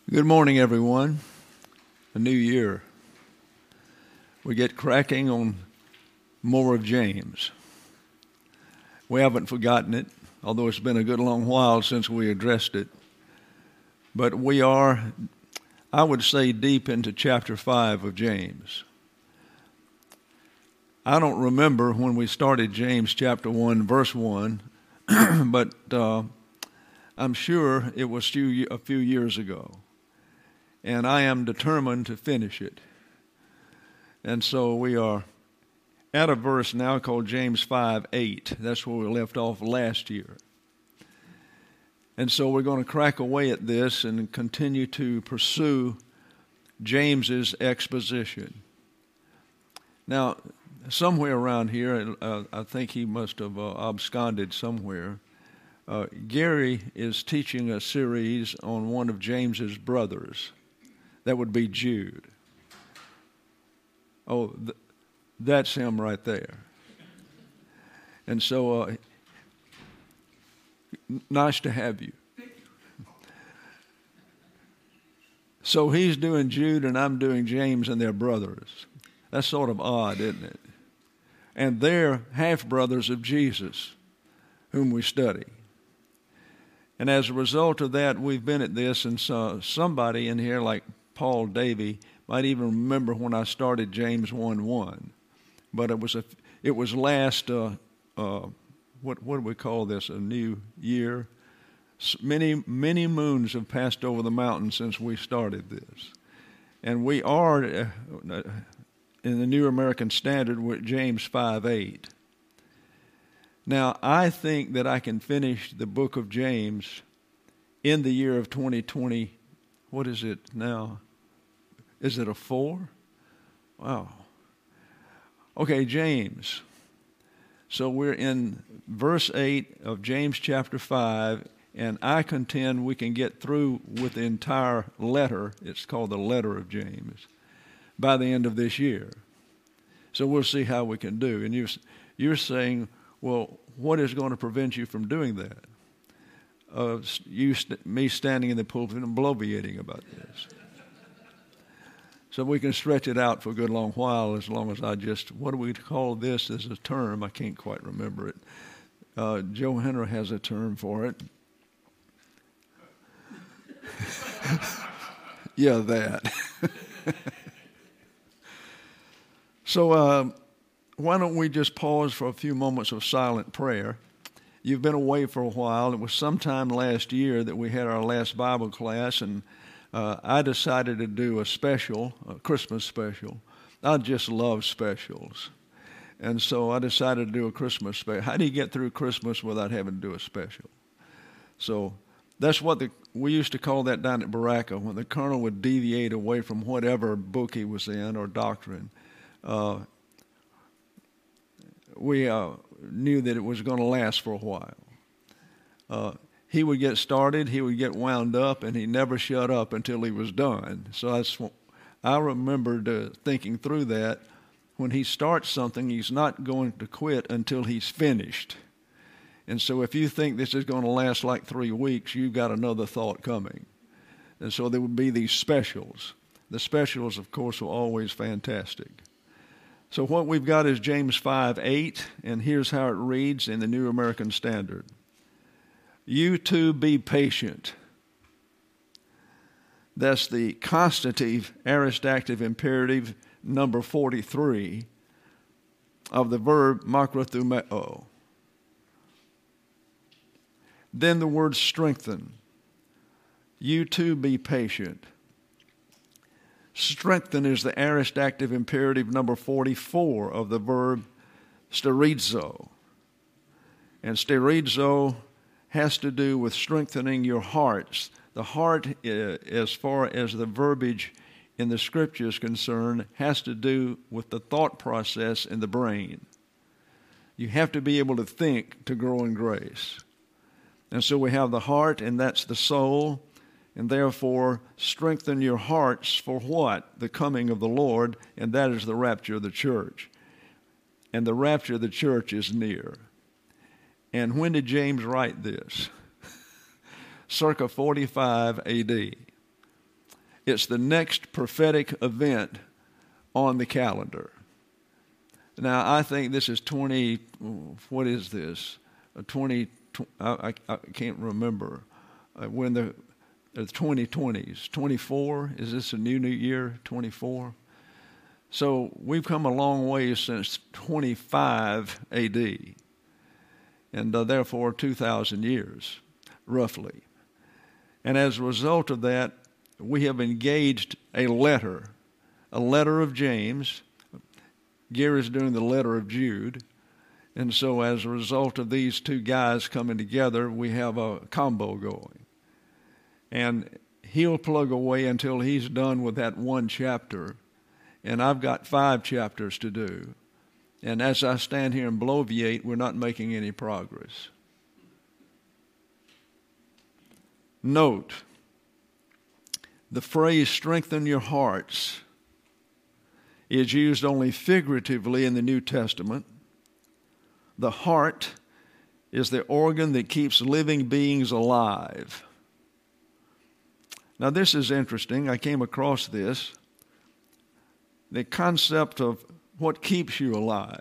Good morning, everyone. A new year. We get cracking on more of James. We haven't forgotten it, although it's been a good long while since we addressed it. But we are, I would say, deep into chapter 5 of James. I don't remember when we started James chapter 1, verse 1, but I'm sure it was a few years ago. And I am determined to finish it. And so we are at a verse now called James 5:8. That's where we left off last year. And so we're going to crack away at this and continue to pursue James's exposition. Now, somewhere around here, I think he must have absconded somewhere. Gary is teaching a series on one of James's brothers. That would be Jude. Oh, that's him right there. And so, nice to have you. So he's doing Jude and I'm doing James, and they're brothers. That's sort of odd, isn't it? And they're half-brothers of Jesus, whom we study. And as a result of that, we've been at this, and so somebody in here, like Paul Davey, might even remember when I started James 1:1. But it was last, what do we call this, a new year? Many moons have passed over the mountain since we started this. And we are, in the New American Standard, with James 5:8. Now, I think that I can finish the book of James in the year of 2020. What is it now? Is it a 4? Wow. Okay, James. So we're in verse 8 of James chapter 5, and I contend we can get through with the entire letter. It's called the letter of James by the end of this year. So we'll see how we can do. And you're saying, well, what is going to prevent you from doing that? Me standing in the pulpit and bloviating about this. So we can stretch it out for a good long while, as long as what do we call this as a term? I can't quite remember it. Joe Henry has a term for it. Yeah, that. So why don't we just pause for a few moments of silent prayer? You've been away for a while. It was sometime last year that we had our last Bible class, and I decided to do a Christmas special. I just love specials. And so I decided to do a Christmas special. How do you get through Christmas without having to do a special? So that's what we used to call that down at Baraka, when the colonel would deviate away from whatever book he was in or doctrine. We knew that it was going to last for a while. He would get started, he would get wound up, and he never shut up until he was done. So I remembered thinking through that. When he starts something, he's not going to quit until he's finished. And so if you think this is going to last like 3 weeks, you've got another thought coming. And so there would be these specials. The specials, of course, are always fantastic. So what we've got is James 5:8, and here's how it reads in the New American Standard. You too be patient. That's the constative, aorist active imperative, number 43, of the verb makrothumeo. Then the word strengthen. You too be patient. Strengthen is the aorist active imperative number 44 of the verb sterizo. And sterizo has to do with strengthening your hearts. The heart, as far as the verbiage in the Scripture is concerned, has to do with the thought process in the brain. You have to be able to think to grow in grace. And so we have the heart, and that's the soul. And therefore, strengthen your hearts for what? The coming of the Lord, and that is the rapture of the church. And the rapture of the church is near. And when did James write this? Circa 45 A.D. It's the next prophetic event on the calendar. Now, I think this is 20, what is this? 20, I can't remember. When the 2020s, 24, is this a new year, 24? So we've come a long way since 25 AD, and therefore 2,000 years, roughly. And as a result of that, we have engaged a letter of James. Gary's doing the letter of Jude. And so as a result of these two guys coming together, we have a combo going. And he'll plug away until he's done with that one chapter. And I've got 5 chapters to do. And as I stand here and bloviate, we're not making any progress. Note, the phrase strengthen your hearts is used only figuratively in the New Testament. The heart is the organ that keeps living beings alive. Now, this is interesting. I came across this. The concept of what keeps you alive.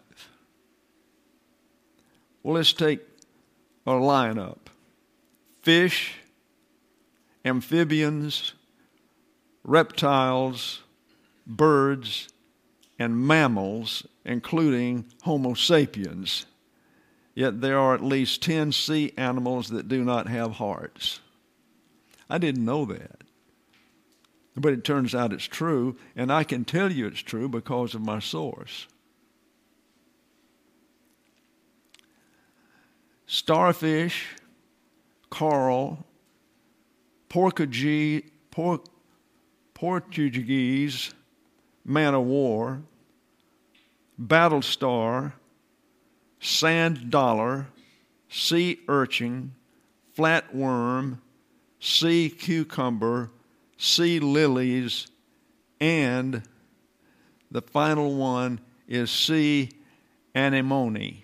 Well, let's take a lineup. Fish, amphibians, reptiles, birds, and mammals, including Homo sapiens. Yet there are at least 10 sea animals that do not have hearts. I didn't know that. But it turns out it's true, and I can tell you it's true because of my source. Starfish, coral, Portuguese man of war, battle star, sand dollar, sea urchin, flatworm, sea cucumber, sea lilies, and the final one is sea anemone.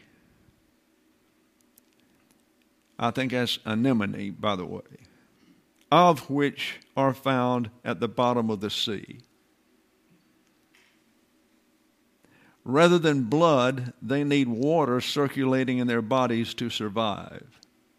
I think that's anemone, by the way, of which are found at the bottom of the sea. Rather than blood, they need water circulating in their bodies to survive.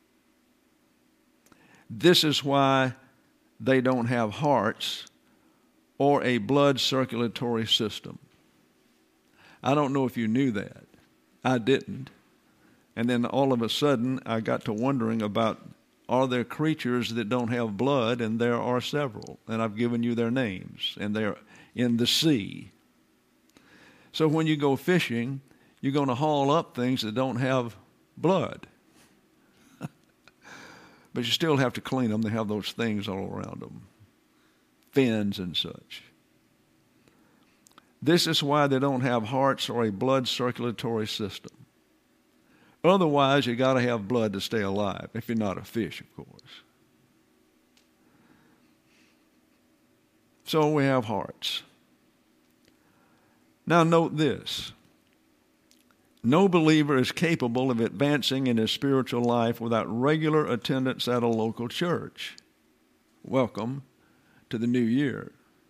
This is why they don't have hearts or a blood circulatory system. I don't know if you knew that. I didn't. And then all of a sudden, I got to wondering about, are there creatures that don't have blood? And there are several. And I've given you their names. And they're in the sea. So when you go fishing, you're going to haul up things that don't have blood. But you still have to clean them. They have those things all around them. Fins and such. This is why they don't have hearts or a blood circulatory system. Otherwise, you got to have blood to stay alive, if you're not a fish, of course. So we have hearts. Now note this. No believer is capable of advancing in his spiritual life without regular attendance at a local church. Welcome to the new year.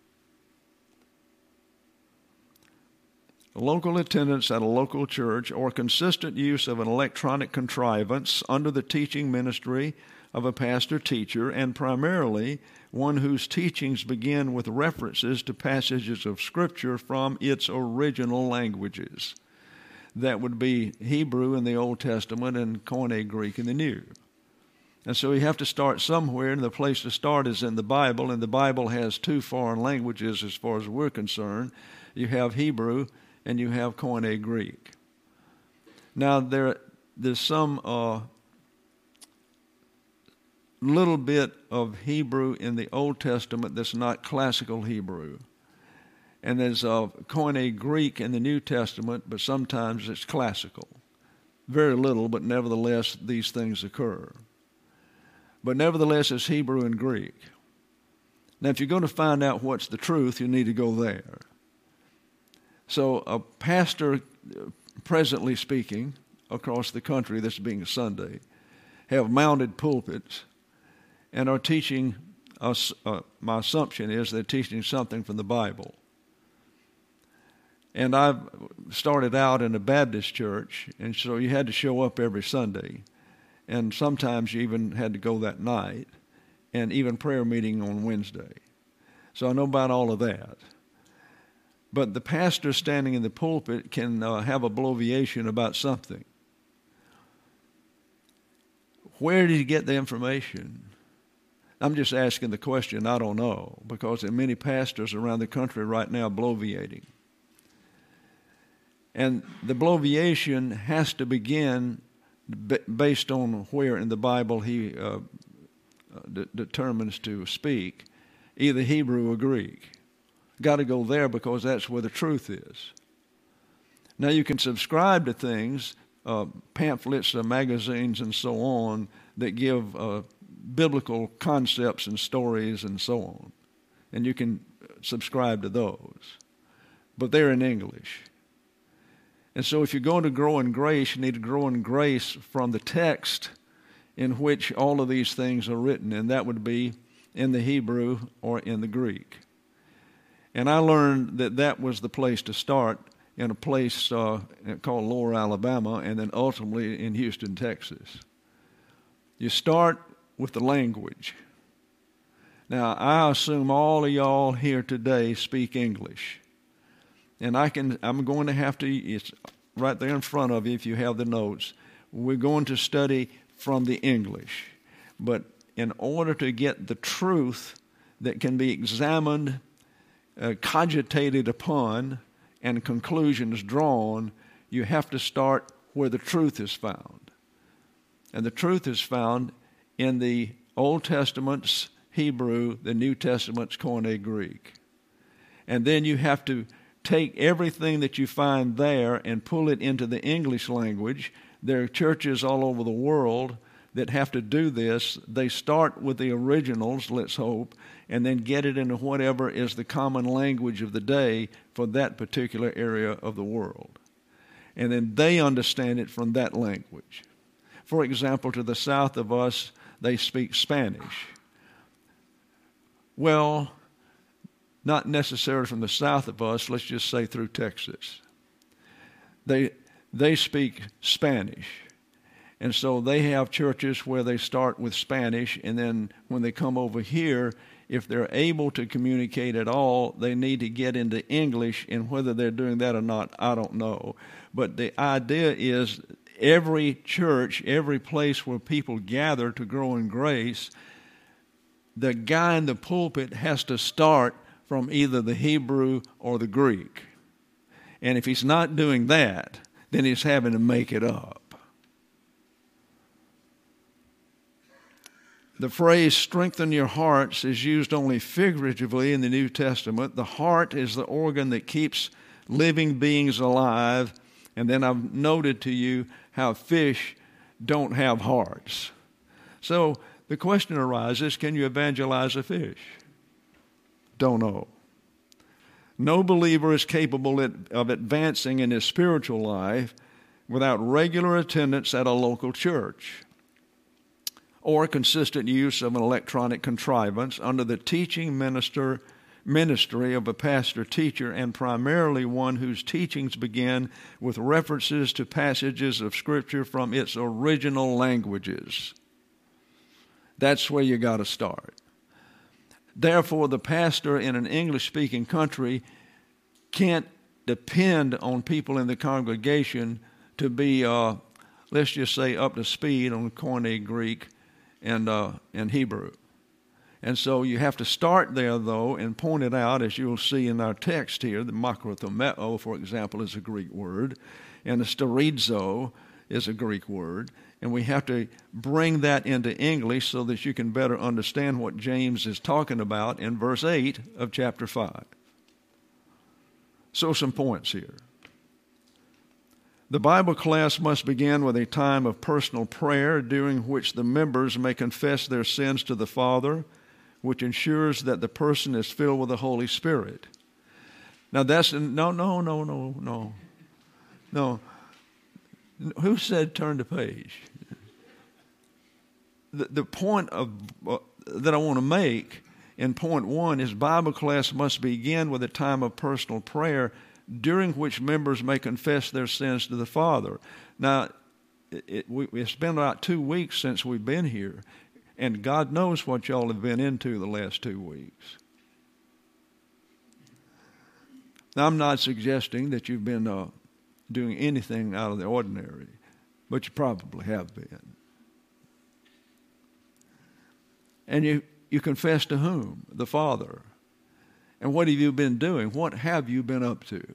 Local attendance at a local church or consistent use of an electronic contrivance under the teaching ministry of a pastor-teacher, and primarily one whose teachings begin with references to passages of Scripture from its original languages. That would be Hebrew in the Old Testament and Koine Greek in the New. And so you have to start somewhere, and the place to start is in the Bible, and the Bible has 2 foreign languages as far as we're concerned. You have Hebrew and you have Koine Greek. Now there's some little bit of Hebrew in the Old Testament that's not classical Hebrew. And there's Koine Greek in the New Testament, but sometimes it's classical. Very little, but nevertheless, these things occur. But nevertheless, it's Hebrew and Greek. Now, if you're going to find out what's the truth, you need to go there. So a pastor, presently speaking, across the country, this being a Sunday, have mounted pulpits and are teaching my assumption is they're teaching something from the Bible. And I started out in a Baptist church, and so you had to show up every Sunday. And sometimes you even had to go that night, and even prayer meeting on Wednesday. So I know about all of that. But the pastor standing in the pulpit can have a bloviation about something. Where did he get the information? I'm just asking the question, I don't know, because there are many pastors around the country right now bloviating. And the bloviation has to begin based on where in the Bible he determines to speak, either Hebrew or Greek. Got to go there because that's where the truth is. Now you can subscribe to things, pamphlets, magazines, and so on, that give biblical concepts and stories and so on. And you can subscribe to those. But they're in English. And so if you're going to grow in grace, you need to grow in grace from the text in which all of these things are written, and that would be in the Hebrew or in the Greek. And I learned that that was the place to start, in a place called Lower Alabama, and then ultimately in Houston, Texas. You start with the language. Now, I assume all of y'all here today speak English. And I'm going to have to, it's right there in front of you if you have the notes. We're going to study from the English. But in order to get the truth that can be examined, cogitated upon, and conclusions drawn, you have to start where the truth is found. And the truth is found in the Old Testament's Hebrew, the New Testament's Koine Greek. And then you have to take everything that you find there and pull it into the English language. There are churches all over the world that have to do this. They start with the originals, let's hope, and then get it into whatever is the common language of the day for that particular area of the world. And then they understand it from that language. For example, to the south of us, they speak Spanish. Well, not necessarily from the south of us, let's just say through Texas. They speak Spanish. And so they have churches where they start with Spanish, and then when they come over here, if they're able to communicate at all, they need to get into English, and whether they're doing that or not, I don't know. But the idea is every church, every place where people gather to grow in grace, the guy in the pulpit has to start from either the Hebrew or the Greek. And if he's not doing that, then he's having to make it up. The phrase strengthen your hearts is used only figuratively in the New Testament. The heart is the organ that keeps living beings alive. And then I've noted to you how fish don't have hearts. So the question arises, can you evangelize a fish? Don't know. No believer is capable of advancing in his spiritual life without regular attendance at a local church or consistent use of an electronic contrivance under the teaching ministry of a pastor-teacher, and primarily one whose teachings begin with references to passages of Scripture from its original languages. That's where you got to start. Therefore, the pastor in an English-speaking country can't depend on people in the congregation to be, let's just say, up to speed on Koine Greek and Hebrew. And so you have to start there, though, and point it out, as you'll see in our text here. The makrothomeo, for example, is a Greek word, and the sterizo is a Greek word. And we have to bring that into English so that you can better understand what James is talking about in verse 8 of chapter 5. So some points here. The Bible class must begin with a time of personal prayer during which the members may confess their sins to the Father, which ensures that the person is filled with the Holy Spirit. Now that's, no. Who said turn the page? The point that I want to make in point 1 is Bible class must begin with a time of personal prayer during which members may confess their sins to the Father. Now, it's been about 2 weeks since we've been here, and God knows what y'all have been into the last 2 weeks. Now, I'm not suggesting that you've been doing anything out of the ordinary, but you probably have been. And you confess to whom? The Father. And what have you been doing? What have you been up to?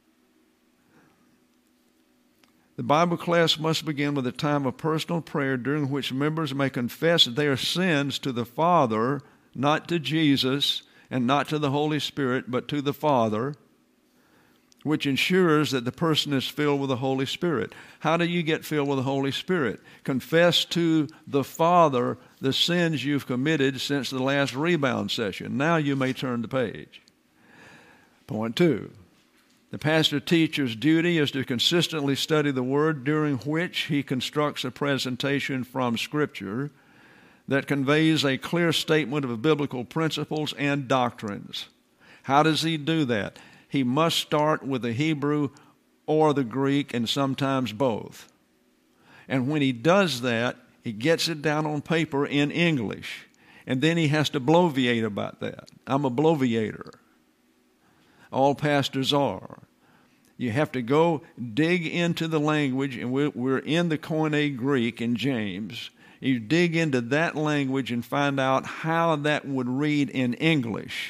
The Bible class must begin with a time of personal prayer during which members may confess their sins to the Father, not to Jesus and not to the Holy Spirit, but to the Father, which ensures that the person is filled with the Holy Spirit. How do you get filled with the Holy Spirit? Confess to the Father the sins you've committed since the last rebound session. Now you may turn the page. Point 2. The pastor-teacher's duty is to consistently study the Word, during which he constructs a presentation from Scripture that conveys a clear statement of biblical principles and doctrines. How does he do that? He must start with the Hebrew or the Greek, and sometimes both. And when he does that, he gets it down on paper in English. And then he has to bloviate about that. I'm a bloviator. All pastors are. You have to go dig into the language, and we're in the Koine Greek in James. You dig into that language and find out how that would read in English.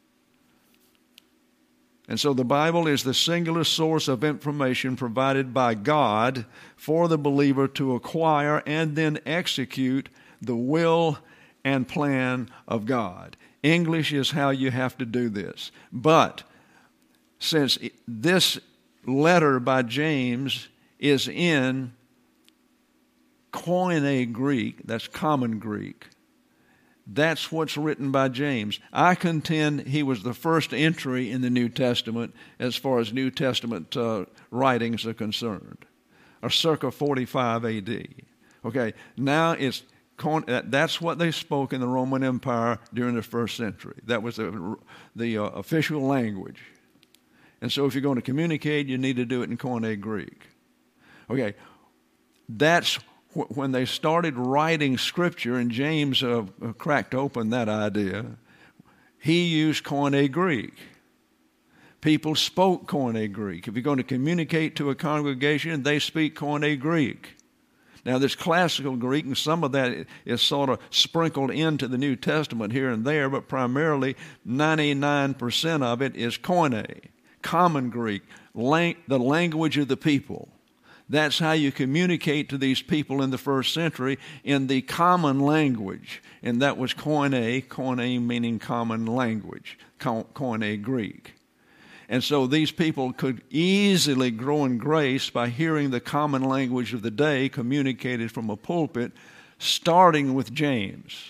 And so the Bible is the singular source of information provided by God for the believer to acquire and then execute the will and plan of God. English is how you have to do this. But since this letter by James is in Koine Greek, that's common Greek, that's what's written by James. I contend he was the first entry in the New Testament as far as New Testament writings are concerned, or circa 45 A.D. Okay, now that's what they spoke in the Roman Empire during the first century. That was the official language. And so if you're going to communicate, you need to do it in Koine Greek. Okay, that's when they started writing Scripture, and James cracked open that idea. He used Koine Greek. People spoke Koine Greek. If you're going to communicate to a congregation, they speak Koine Greek. Now, there's classical Greek, and some of that is sort of sprinkled into the New Testament here and there, but primarily 99% of it is Koine, common Greek, the language of the people. That's how you communicate to these people in the first century, in the common language. And that was Koine meaning common language, Koine Greek. And so these people could easily grow in grace by hearing the common language of the day communicated from a pulpit, starting with James.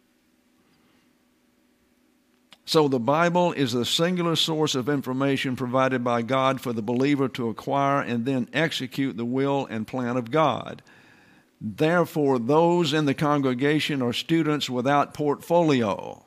So the Bible is the singular source of information provided by God for the believer to acquire and then execute the will and plan of God. Therefore, those in the congregation are students without portfolio.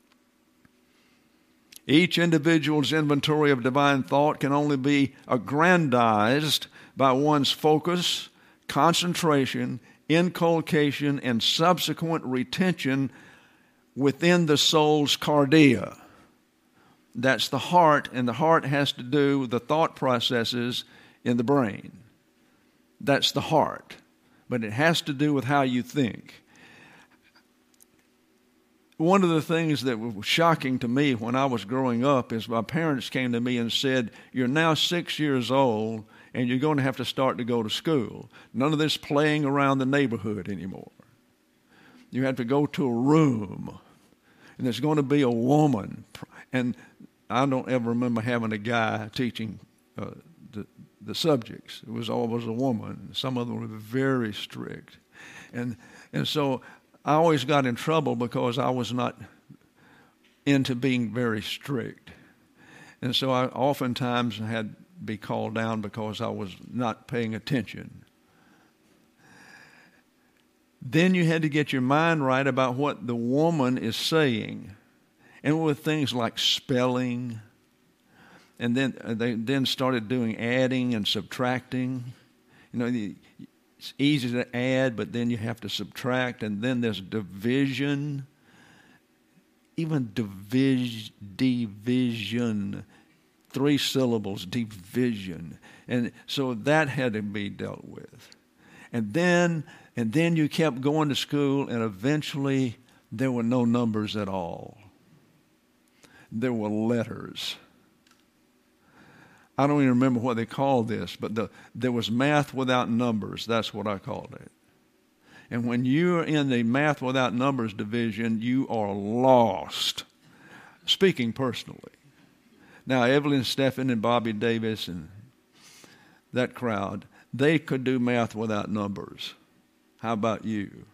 Each individual's inventory of divine thought can only be aggrandized by one's focus, concentration, inculcation, and subsequent retention within the soul's cardia. That's the heart, and the heart has to do with the thought processes in the brain. That's the heart. But it has to do with how you think. One of the things that was shocking to me when I was growing up is my parents came to me and said, "You're now 6 years old, and you're going to have to start to go to school. None of this playing around the neighborhood anymore. You have to go to a room, and there's going to be a woman." And I don't ever remember having a guy teaching the subjects. It was always a woman. Some of them were very strict. And so I always got in trouble because I was not into being very strict. And so I oftentimes had to be called down because I was not paying attention. Then you had to get your mind right about what the woman is saying. And with things like spelling, and then they then started doing adding and subtracting. You know, it's easy to add, but then you have to subtract, and then there's division. Even division, 3 syllables, division. And so that had to be dealt with. And then you kept going to school, and eventually there were no numbers at all. There were letters. I don't even remember what they called this, but there was math without numbers. That's what I called it. And when you're in the math without numbers division, you are lost, speaking personally. Now, Evelyn Steffen and Bobby Davis and that crowd, they could do math without numbers. How about you?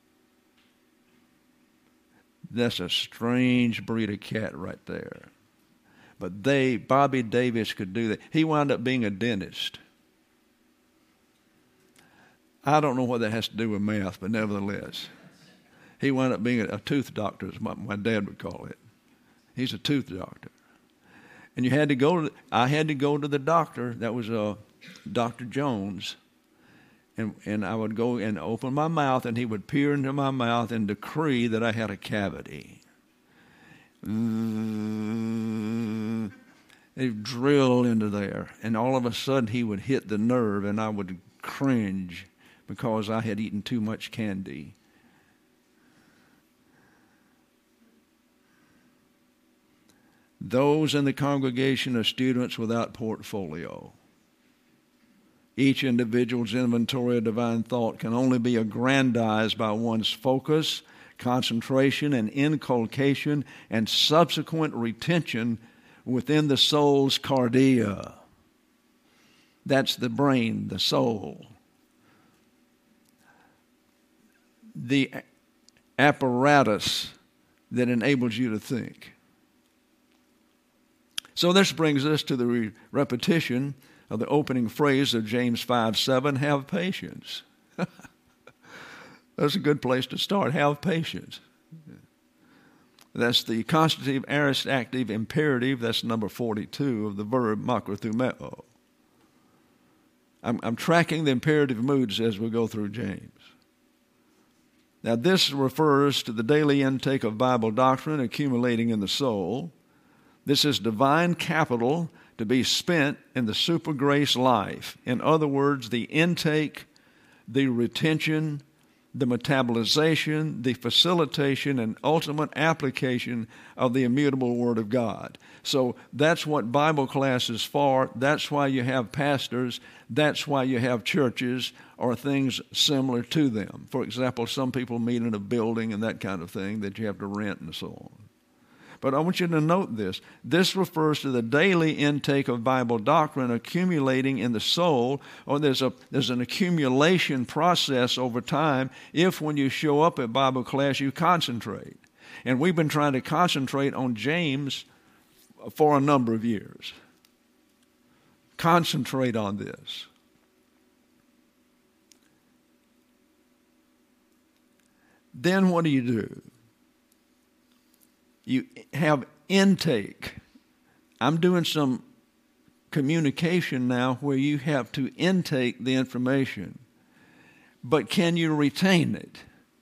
That's a strange breed of cat right there. But Bobby Davis could do that. He wound up being a dentist. I don't know what that has to do with math, but nevertheless, he wound up being a tooth doctor, as my dad would call it. He's a tooth doctor. And I had to go to the doctor. That was Dr. Jones. And I would go and open my mouth, and he would peer into my mouth and decree that I had a cavity. He'd drill into there, and all of a sudden he would hit the nerve, and I would cringe because I had eaten too much candy. Those in the congregation are students without portfolio. Each individual's inventory of divine thought can only be aggrandized by one's focus, concentration, and inculcation, and subsequent retention within the soul's cardia. That's the brain, the soul. The apparatus that enables you to think. So this brings us to the repetition of the opening phrase of James 5:7, have patience. That's a good place to start. Have patience. That's the constitutive, aorist, active, imperative. That's number 42 of the verb makrothumeo. I'm tracking the imperative moods as we go through James. Now, this refers to the daily intake of Bible doctrine accumulating in the soul. This is divine capital to be spent in the super grace life. In other words, the intake, the retention, the metabolization, the facilitation, and ultimate application of the immutable Word of God. So that's what Bible class is for. That's why you have pastors. That's why you have churches or things similar to them. For example, some people meet in a building and that kind of thing that you have to rent and so on. But I want you to note this. This refers to the daily intake of Bible doctrine accumulating in the soul, or there's an accumulation process over time if when you show up at Bible class you concentrate. And we've been trying to concentrate on James for a number of years. Concentrate on this. Then what do? You have intake. I'm doing some communication now where you have to intake the information. But can you retain it?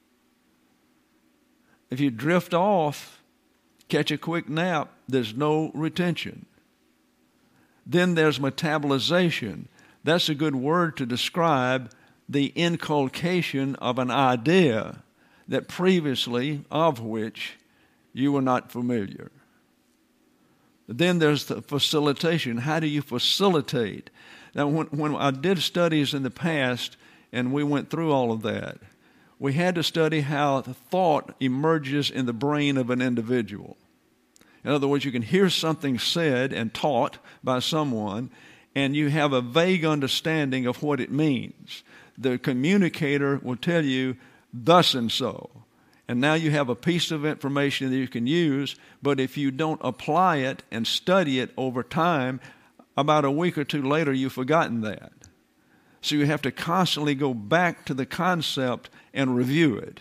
If you drift off, catch a quick nap, there's no retention. Then there's metabolization. That's a good word to describe the inculcation of an idea that previously of which you were not familiar. Then there's the facilitation. How do you facilitate? Now, when I did studies in the past, and we went through all of that, we had to study how the thought emerges in the brain of an individual. In other words, you can hear something said and taught by someone, and you have a vague understanding of what it means. The communicator will tell you, thus and so. And now you have a piece of information that you can use, but if you don't apply it and study it over time, about a week or two later, you've forgotten that. So you have to constantly go back to the concept and review it.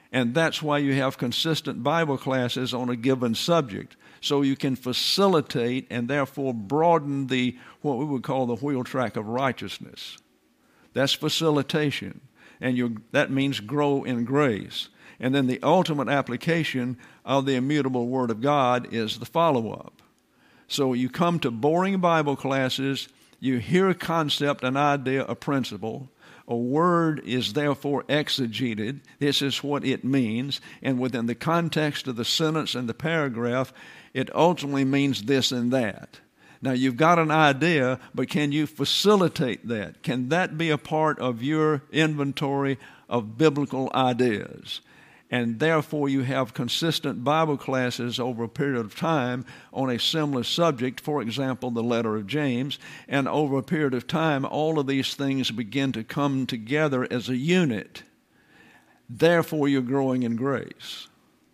And that's why you have consistent Bible classes on a given subject, so you can facilitate and therefore broaden what we would call the wheel track of righteousness. That's facilitation, and that means grow in grace. And then the ultimate application of the immutable Word of God is the follow-up. So you come to boring Bible classes, you hear a concept, an idea, a principle. A word is therefore exegeted. This is what it means. And within the context of the sentence and the paragraph, it ultimately means this and that. Now, you've got an idea, but can you facilitate that? Can that be a part of your inventory of biblical ideas? And therefore, you have consistent Bible classes over a period of time on a similar subject, for example, the letter of James. And over a period of time, all of these things begin to come together as a unit. Therefore, you're growing in grace.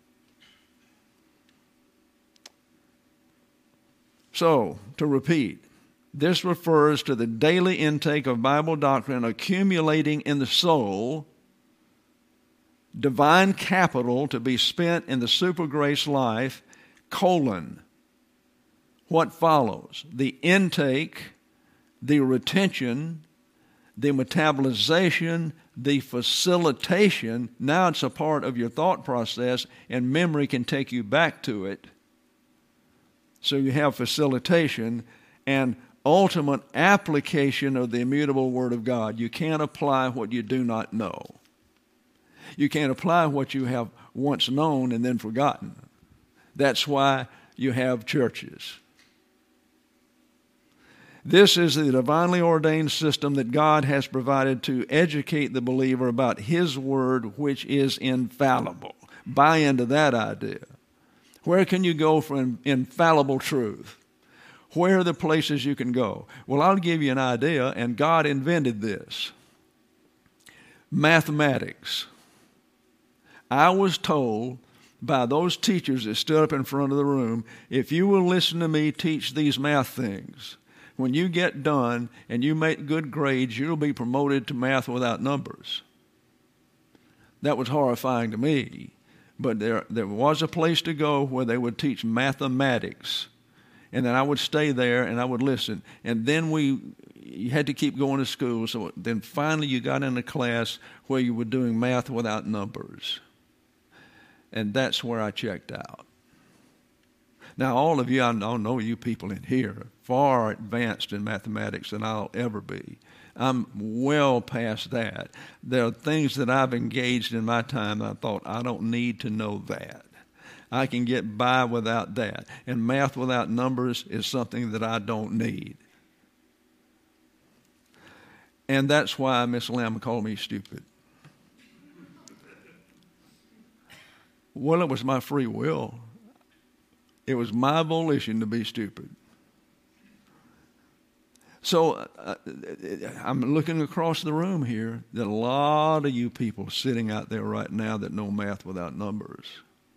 So, to repeat, this refers to the daily intake of Bible doctrine accumulating in the soul, divine capital to be spent in the super grace life, what follows? The intake, the retention, the metabolization, the facilitation. Now it's a part of your thought process, and memory can take you back to it. So you have facilitation and ultimate application of the immutable Word of God. You can't apply what you do not know. You can't apply what you have once known and then forgotten. That's why you have churches. This is the divinely ordained system that God has provided to educate the believer about His Word, which is infallible. Buy into that idea. Where can you go for infallible truth? Where are the places you can go? Well, I'll give you an idea, and God invented this. Mathematics. I was told by those teachers that stood up in front of the room, if you will listen to me teach these math things, when you get done and you make good grades, you'll be promoted to math without numbers. That was horrifying to me. But there was a place to go where they would teach mathematics. And then I would stay there and I would listen. And then you had to keep going to school. So then finally you got in a class where you were doing math without numbers. And that's where I checked out. Now, all of you, I know you people in here, are far advanced in mathematics than I'll ever be. I'm well past that. There are things that I've engaged in my time that I thought, I don't need to know that. I can get by without that. And math without numbers is something that I don't need. And that's why Miss Lamb called me stupid. Well, it was my free will. It was my volition to be stupid. So I'm looking across the room here. There are a lot of you people sitting out there right now that know math without numbers.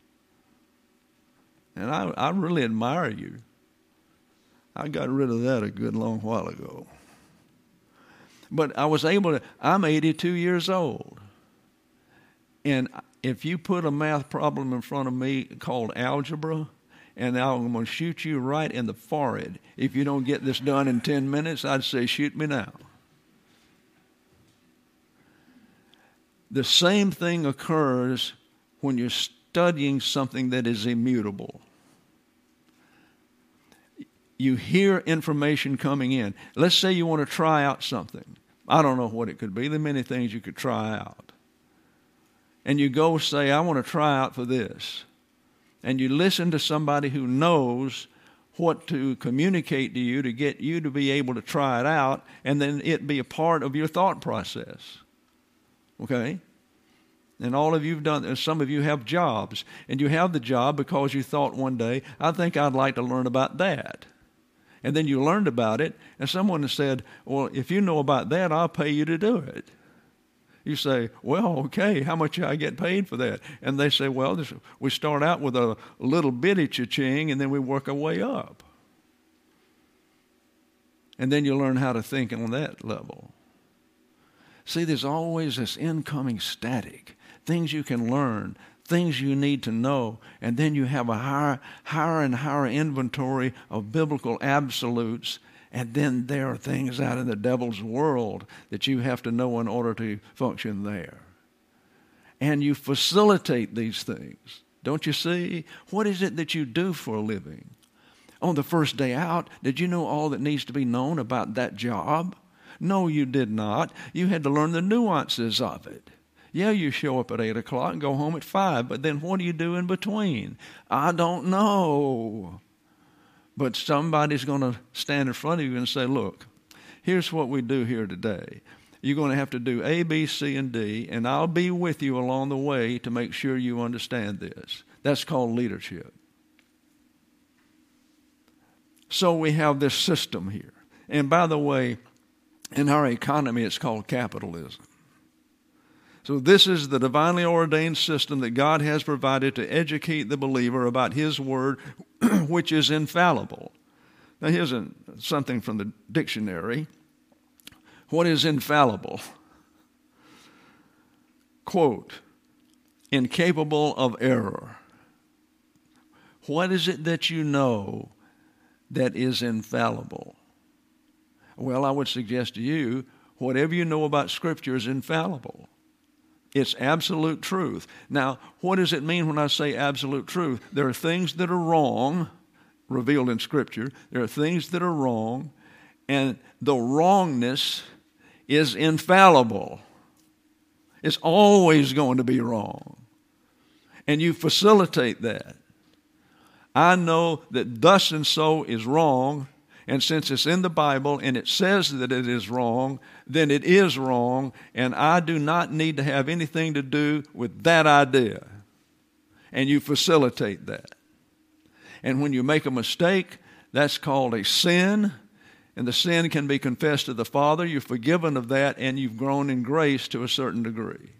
And I really admire you. I got rid of that a good long while ago. But I was able to, I'm 82 years old. And if you put a math problem in front of me called algebra, and now I'm going to shoot you right in the forehead. If you don't get this done in 10 minutes, I'd say shoot me now. The same thing occurs when you're studying something that is immutable. You hear information coming in. Let's say you want to try out something. I don't know what it could be. There are many things you could try out. And you go say, I want to try out for this. And you listen to somebody who knows what to communicate to you to get you to be able to try it out, and then it be a part of your thought process. Okay? And all of you've done, some of you have jobs, and you have the job because you thought one day, I think I'd like to learn about that. And then you learned about it, and someone said, well, if you know about that, I'll pay you to do it. You say, well, okay, how much I get paid for that? And they say, well, we start out with a little bitty cha-ching, and then we work our way up. And then you learn how to think on that level. See, there's always this incoming static, things you can learn, things you need to know, and then you have a higher and higher inventory of biblical absolutes, and then there are things out in the devil's world that you have to know in order to function there. And you facilitate these things. Don't you see? What is it that you do for a living? On the first day out, did you know all that needs to be known about that job? No, you did not. You had to learn the nuances of it. Yeah, you show up at 8 o'clock and go home at 5, but then what do you do in between? I don't know. But somebody's going to stand in front of you and say, look, here's what we do here today. You're going to have to do A, B, C, and D, and I'll be with you along the way to make sure you understand this. That's called leadership. So we have this system here. And by the way, in our economy, it's called capitalism. So this is the divinely ordained system that God has provided to educate the believer about His Word, which is infallible. Now here's something from the dictionary. What is infallible? Quote, incapable of error. What is it that you know that is infallible? Well, I would suggest to you, whatever you know about Scripture is infallible. It's absolute truth. Now, what does it mean when I say absolute truth? There are things that are wrong, revealed in Scripture. There are things that are wrong, and the wrongness is infallible. It's always going to be wrong. And you facilitate that. I know that thus and so is wrong, and since it's in the Bible and it says that it is wrong, then it is wrong, and I do not need to have anything to do with that idea. And you facilitate that. And when you make a mistake, that's called a sin, and the sin can be confessed to the Father. You're forgiven of that, and you've grown in grace to a certain degree.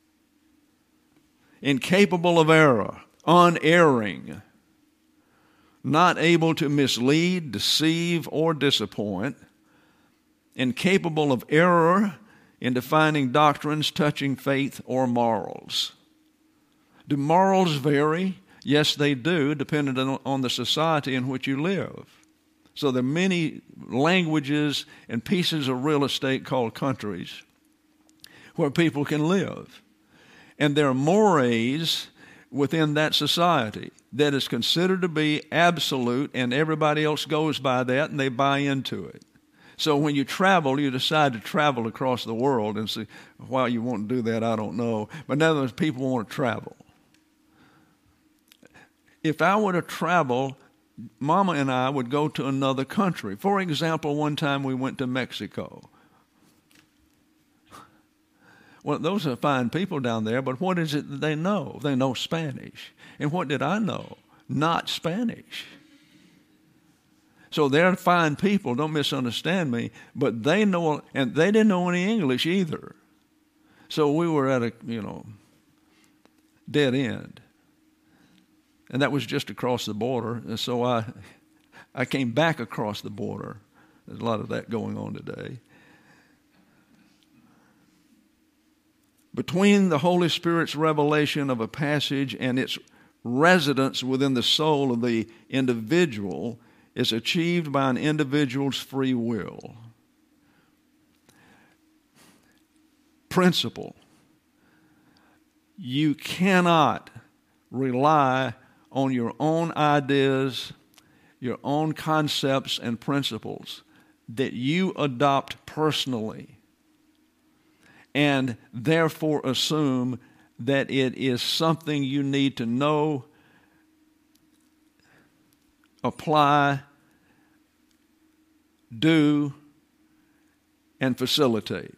Incapable of error, unerring, not able to mislead, deceive, or disappoint, incapable of error in defining doctrines touching faith or morals. Do morals vary? Yes, they do, depending on the society in which you live. So there are many languages and pieces of real estate called countries where people can live. And there are mores within that society that is considered to be absolute, and everybody else goes by that and they buy into it. So when you travel, you decide to travel across the world, and see why you want to do that, I don't know. But in other words, people want to travel. If I were to travel, Mama and I would go to another country. For example, one time we went to Mexico. Well, those are fine people down there, but what is it that they know? They know Spanish. And what did I know? Not Spanish. So they're fine people, don't misunderstand me, but they know, and they didn't know any English either. So we were at a, dead end. And that was just across the border. And so I came back across the border. There's a lot of that going on today. Between the Holy Spirit's revelation of a passage and its residence within the soul of the individual is achieved by an individual's free will. Principle. You cannot rely on your own ideas, your own concepts and principles that you adopt personally, and therefore assume that it is something you need to know, apply, do, and facilitate.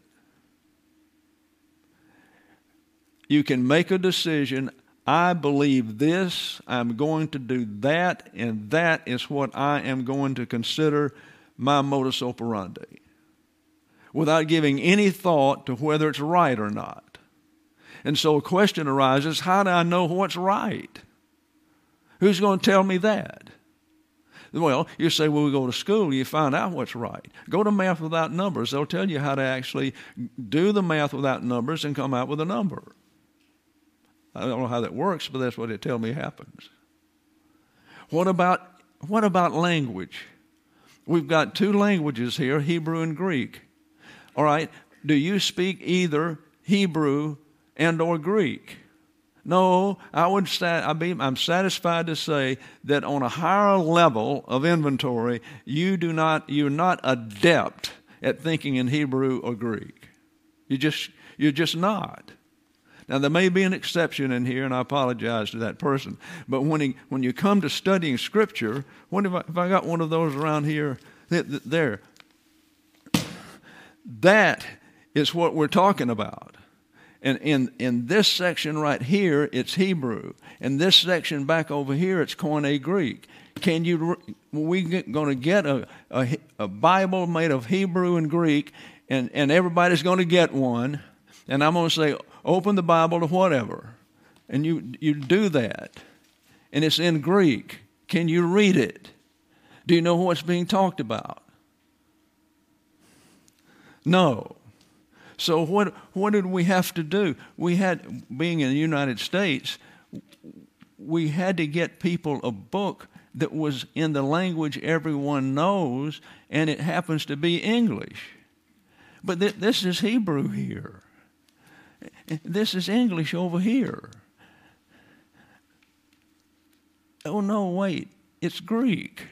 You can make a decision, I believe this, I'm going to do that, and that is what I am going to consider my modus operandi, without giving any thought to whether it's right or not. And so a question arises, how do I know what's right? Who's going to tell me that? Well, you say, well, we go to school, you find out what's right. Go to Math Without Numbers. They'll tell you how to actually do the math without numbers and come out with a number. I don't know how that works, but that's what they tell me happens. What about language? We've got two languages here, Hebrew and Greek. All right, do you speak either Hebrew and or Greek? No, I'm satisfied to say that on a higher level of inventory, you're not adept at thinking in Hebrew or Greek. You're just not. Now, there may be an exception in here, and I apologize to that person. But when you come to studying Scripture, if I got one of those around here, there, that is what we're talking about. And in this section right here, it's Hebrew. In this section back over here, it's Koine Greek. We going to get a Bible made of Hebrew and Greek, and everybody's going to get one. And I'm going to say, open the Bible to whatever. And you do that. And it's in Greek. Can you read it? Do you know what's being talked about? No. So what did we have to do? Being in the United States, we had to get people a book that was in the language everyone knows, and it happens to be English. But this is Hebrew here. This is English over here. Oh, no, wait. It's Greek.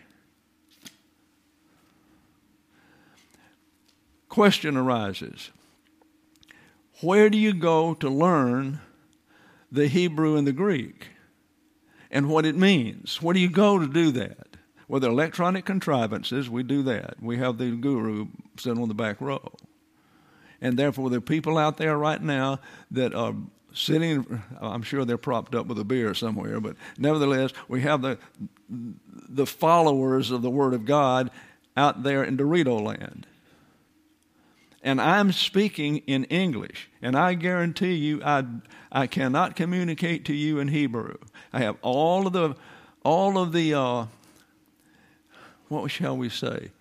Question arises. Where do you go to learn the Hebrew and the Greek and what it means? Where do you go to do that? With electronic contrivances, we do that. We have the guru sitting on the back row. And therefore, there are people out there right now that are sitting, I'm sure they're propped up with a beer somewhere, but nevertheless, we have the followers of the Word of God out there in Dorito land. And I'm speaking in English, and I guarantee you I cannot communicate to you in Hebrew. I have all of the what shall we say?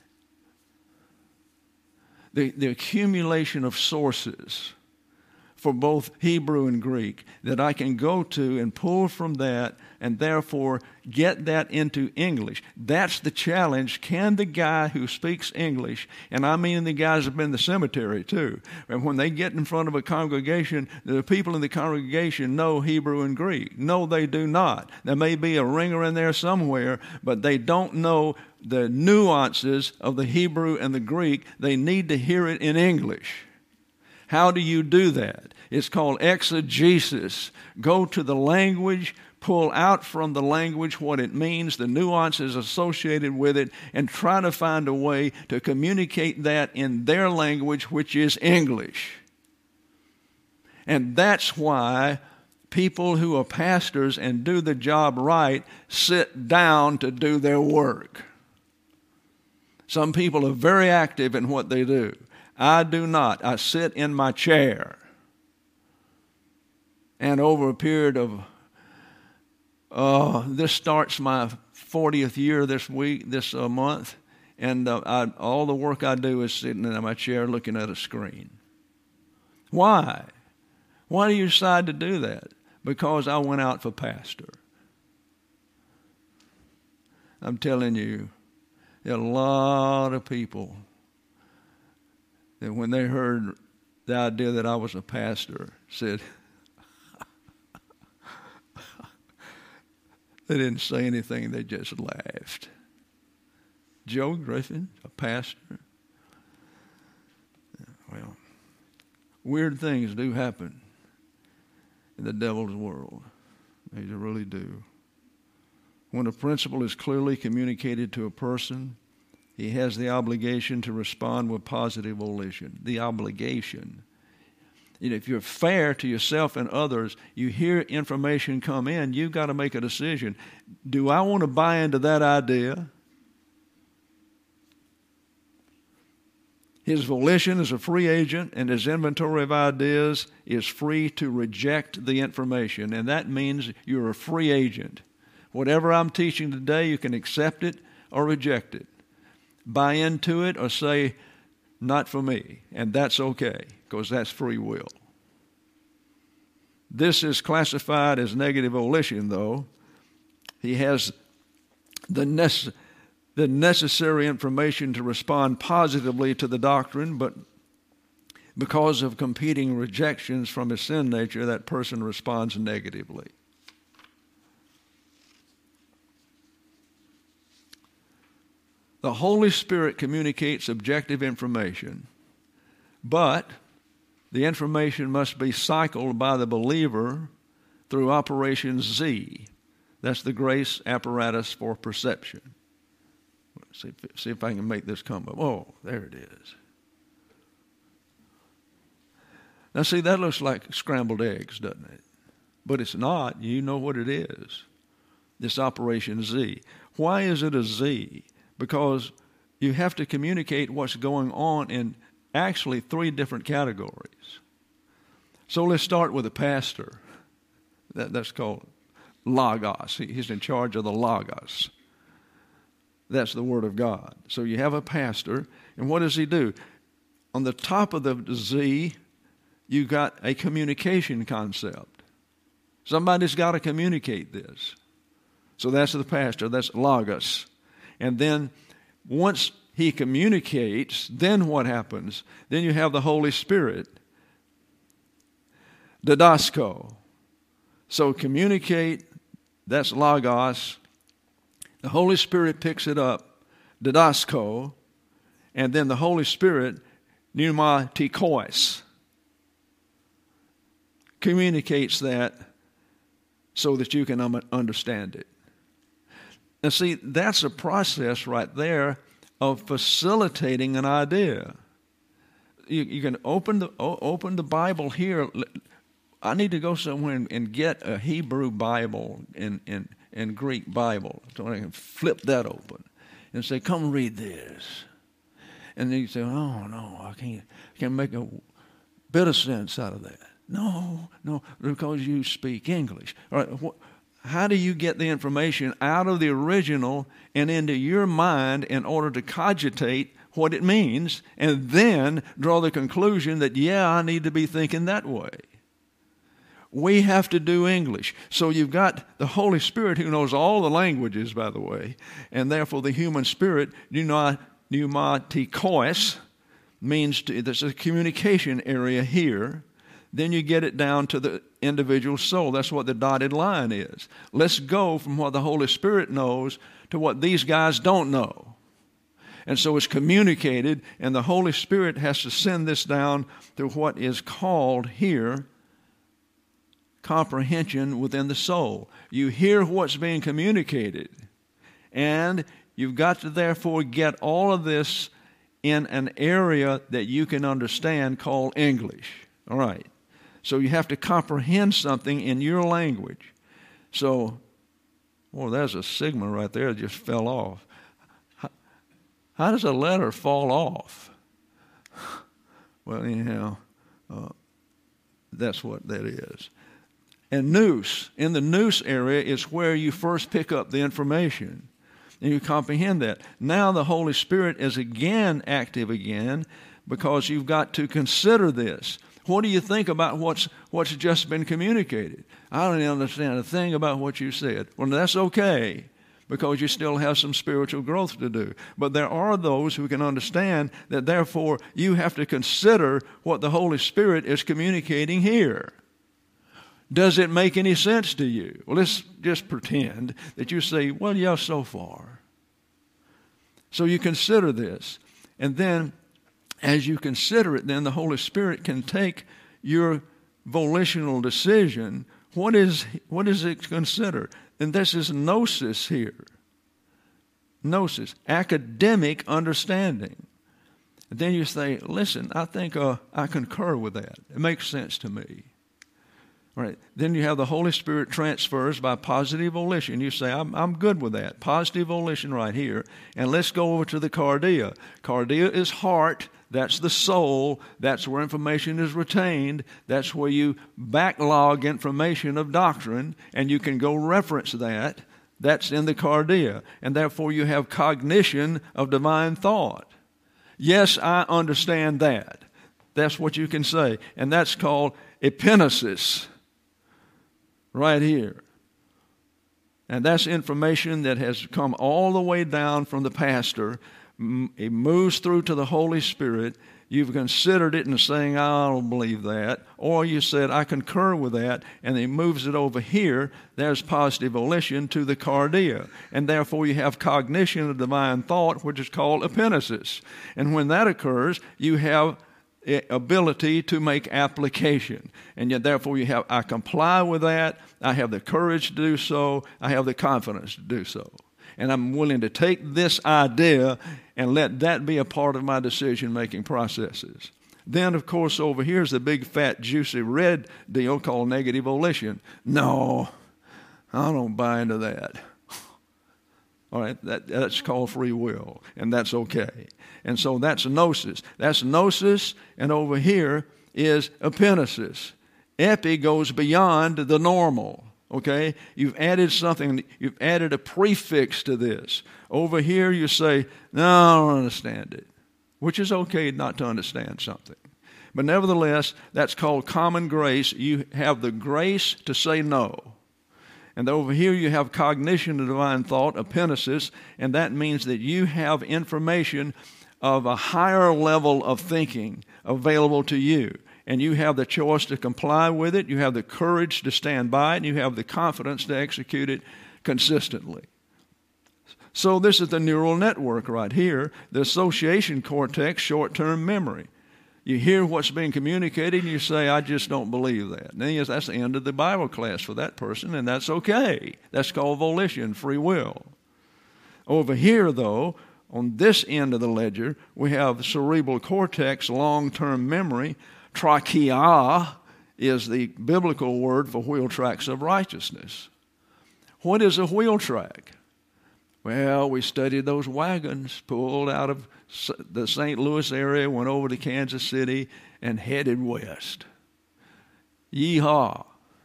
The accumulation of sources for both Hebrew and Greek that I can go to and pull from that and therefore get that into English. That's the challenge. Can the guy who speaks English, and I mean the guys have been in the cemetery too, and when they get in front of a congregation, the people in the congregation know Hebrew and Greek. No, they do not. There may be a ringer in there somewhere, but they don't know the nuances of the Hebrew and the Greek. They need to hear it in English. How do you do that? It's called exegesis. Go to the language, pull out from the language what it means, the nuances associated with it, and try to find a way to communicate that in their language, which is English. And that's why people who are pastors and do the job right sit down to do their work. Some people are very active in what they do. I do not. I sit in my chair. And over a period of, this starts my 40th year this month, and all the work I do is sitting in my chair looking at a screen. Why? Why do you decide to do that? Because I went out for pastor. I'm telling you, there are a lot of people that when they heard the idea that I was a pastor, said, they didn't say anything, they just laughed. Joe Griffin, a pastor? Well, weird things do happen in the devil's world. They really do. When a principle is clearly communicated to a person, he has the obligation to respond with positive volition. The obligation. If you're fair to yourself and others, you hear information come in, you've got to make a decision. Do I want to buy into that idea? His volition is a free agent, and his inventory of ideas is free to reject the information. And that means you're a free agent. Whatever I'm teaching today, you can accept it, or reject it, buy into it or say, not for me, and that's okay, because that's free will. This is classified as negative volition, though. He has the necessary information to respond positively to the doctrine, but because of competing rejections from his sin nature, that person responds negatively. The Holy Spirit communicates objective information, but the information must be cycled by the believer through Operation Z. That's the grace apparatus for perception. See if I can make this come up. Oh, there it is. Now, see, that looks like scrambled eggs, doesn't it? But it's not. You know what it is. This Operation Z. Why is it a Z? Because you have to communicate what's going on in actually 3 different categories. So let's start with a pastor. That's called Logos. He's in charge of the Logos. That's the Word of God. So you have a pastor, and what does he do? On the top of the Z, you got a communication concept. Somebody's got to communicate this. So that's the pastor. That's Logos. And then once he communicates, then what happens? Then you have the Holy Spirit. Didasko. So communicate, that's Logos. The Holy Spirit picks it up, didasko, and then the Holy Spirit, pneumatikos, communicates that so that you can understand it. Now see, that's a process right there of facilitating an idea. You can open the Bible here. I need to go somewhere and get a Hebrew Bible and Greek Bible so I can flip that open and say, come read this. And then you say, oh, no, I can't make a bit of sense out of that. No, because you speak English. All right, how do you get the information out of the original and into your mind in order to cogitate what it means and then draw the conclusion that, yeah, I need to be thinking that way? We have to do English. So you've got the Holy Spirit who knows all the languages, by the way, and therefore the human spirit, pneumatikos, means there's a communication area here. Then you get it down to the individual soul. That's what the dotted line is. Let's go from what the Holy Spirit knows to what these guys don't know. And so it's communicated, and the Holy Spirit has to send this down to what is called here comprehension within the soul. You hear what's being communicated, and you've got to therefore get all of this in an area that you can understand called English. All right. So you have to comprehend something in your language. So, there's a sigma right there that just fell off. How does a letter fall off? Well, anyhow, that's what that is. And nous, in the nous area is where you first pick up the information. And you comprehend that. Now the Holy Spirit is again active again because you've got to consider this. What do you think about what's just been communicated? I don't even understand a thing about what you said. Well, that's okay, because you still have some spiritual growth to do. But there are those who can understand that therefore you have to consider what the Holy Spirit is communicating here. Does it make any sense to you? Well, let's just pretend that you say, well, yeah, so far. So you consider this. And then as you consider it, then the Holy Spirit can take your volitional decision. What is it to consider? And this is gnosis here. Gnosis, academic understanding. And then you say, listen, I think I concur with that. It makes sense to me. All right. Then you have the Holy Spirit transfers by positive volition. You say, I'm good with that. Positive volition right here. And let's go over to the cardia. Cardia is heart. That's the soul. That's where information is retained. That's where you backlog information of doctrine, and you can go reference that. That's in the cardia, and therefore you have cognition of divine thought. Yes, I understand that. That's what you can say, and that's called epignosis right here. And that's information that has come all the way down from the pastor. It moves through to the Holy Spirit. You've considered it and saying, I don't believe that. Or you said, I concur with that, and he moves it over here. There's positive volition to the cardia. And therefore you have cognition of divine thought, which is called epignosis. And when that occurs, you have ability to make application. And yet therefore you have, I comply with that. I have the courage to do so. I have the confidence to do so. And I'm willing to take this idea and let that be a part of my decision-making processes. Then, of course, over here is the big, fat, juicy red deal called negative volition. No, I don't buy into that. All right, that's called free will, and that's okay. And so that's gnosis. That's gnosis, and over here is epignosis. Epi goes beyond the normal. Okay, you've added something, you've added a prefix to this. Over here you say, no, I don't understand it, which is okay not to understand something. But nevertheless, that's called common grace. You have the grace to say no. And over here you have cognition of divine thought, epignosis, and that means that you have information of a higher level of thinking available to you. And you have the choice to comply with it, you have the courage to stand by it, and you have the confidence to execute it consistently. So this is the neural network right here, the association cortex, short-term memory. You hear what's being communicated, and you say, I just don't believe that. And then that's the end of the Bible class for that person, and that's okay. That's called volition, free will. Over here, though, on this end of the ledger, we have the cerebral cortex, long-term memory. Trachea is the biblical word for wheel tracks of righteousness. What is a wheel track? Well, we studied those wagons pulled out of the St. Louis area, went over to Kansas City, and headed west. Yeehaw.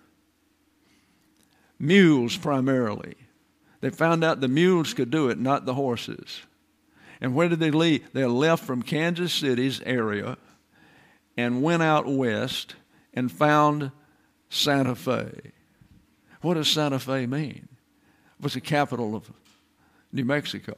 Mules primarily. They found out the mules could do it, not the horses. And where did they leave? They left from Kansas City's area and went out west and found Santa Fe. What does Santa Fe mean? It was the capital of New Mexico.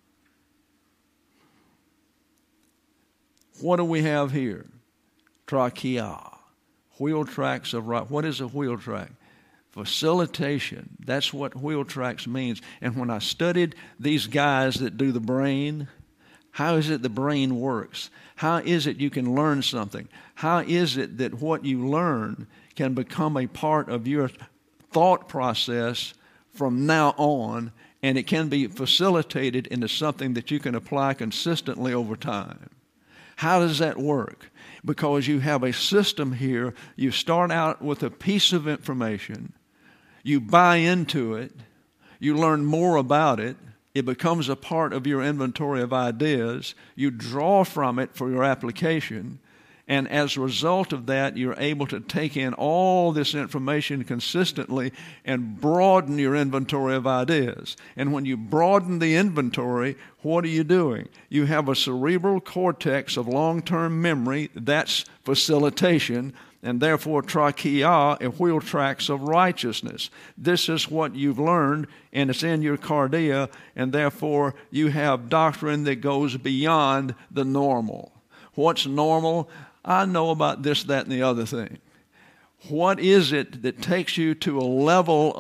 What do we have here? Trachea. Wheel tracks of right. What is a wheel track? Facilitation. That's what wheel tracks means. And when I studied these guys that do the brain, how is it the brain works? How is it you can learn something? How is it that what you learn can become a part of your thought process from now on, and it can be facilitated into something that you can apply consistently over time? How does that work? Because you have a system here. You start out with a piece of information. You buy into it. You learn more about it. It becomes a part of your inventory of ideas. You draw from it for your application. And as a result of that, you're able to take in all this information consistently and broaden your inventory of ideas. And when you broaden the inventory, what are you doing? You have a cerebral cortex of long-term memory. That's facilitation. And therefore trachea, wheel tracks of righteousness. This is what you've learned, and it's in your cardia, and therefore you have doctrine that goes beyond the normal. What's normal? I know about this, that, and the other thing. What is it that takes you to a level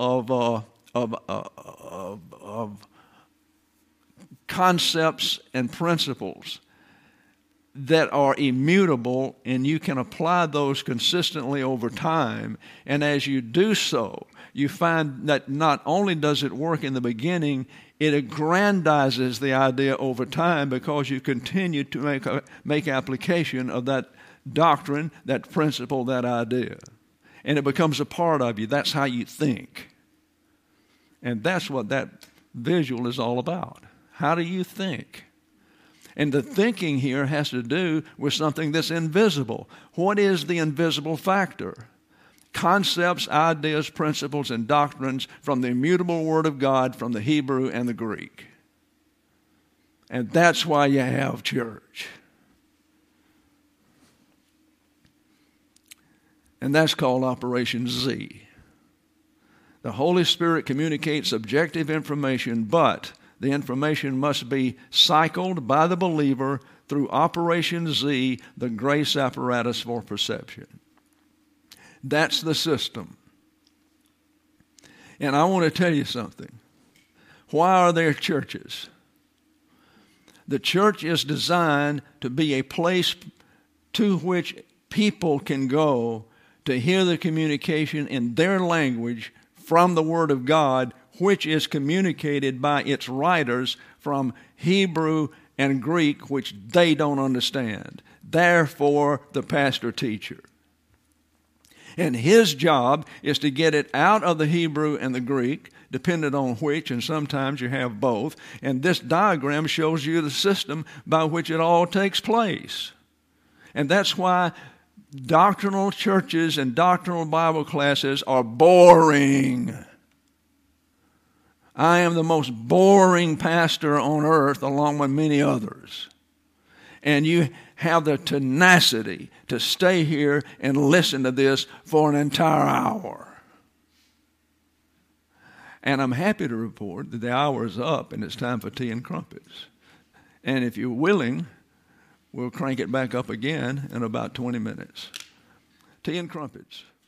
of concepts and principles that are immutable, and you can apply those consistently over time? And as you do so, you find that not only does it work in the beginning, it aggrandizes the idea over time because you continue to make application of that doctrine, that principle, that idea. And it becomes a part of you. That's how you think. And that's what that visual is all about. How do you think? And the thinking here has to do with something that's invisible. What is the invisible factor? concepts, ideas, principles, and doctrines from the immutable Word of God, from the Hebrew and the Greek. And that's why you have church. And that's called Operation Z. The Holy Spirit communicates objective information, but the information must be cycled by the believer through Operation Z, the grace apparatus for perception. That's the system. And I want to tell you something. Why are there churches? The church is designed to be a place to which people can go to hear the communication in their language from the Word of God, which is communicated by its writers from Hebrew and Greek, which they don't understand. Therefore, the pastor-teacher. And his job is to get it out of the Hebrew and the Greek, depending on which, and sometimes you have both. And this diagram shows you the system by which it all takes place. And that's why doctrinal churches and doctrinal Bible classes are boring. I am the most boring pastor on earth, along with many others. And you have the tenacity to stay here and listen to this for an entire hour. And I'm happy to report that the hour is up and it's time for tea and crumpets. And if you're willing, we'll crank it back up again in about 20 minutes. Tea and crumpets.